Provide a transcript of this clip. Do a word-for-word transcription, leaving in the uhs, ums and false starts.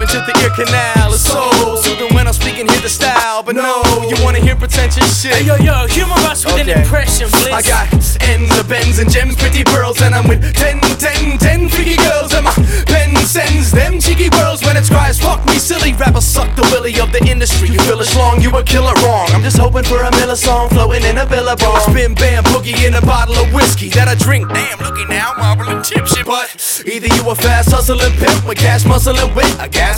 to the ear canal. It's so soothing when I'm speaking, hear the style. But no, you wanna hear pretentious shit. Hey yo yo, humor us with Okay. an impression, please. I got ends of bends and gems, pretty pearls, and I'm with ten, ten, ten freaky girls. And my pen sends them cheeky whirls when it cries, fuck me silly. Rapper suck the willy of the industry. You feel it long, you a killer wrong. I'm just hoping for a Miller song floating in a villa bar. Spin bam boogie in a bottle of whiskey that I drink. Damn, looky now, marble and tipsy. But either you a fast hustling pimp with cash, muscle, and wit, I gas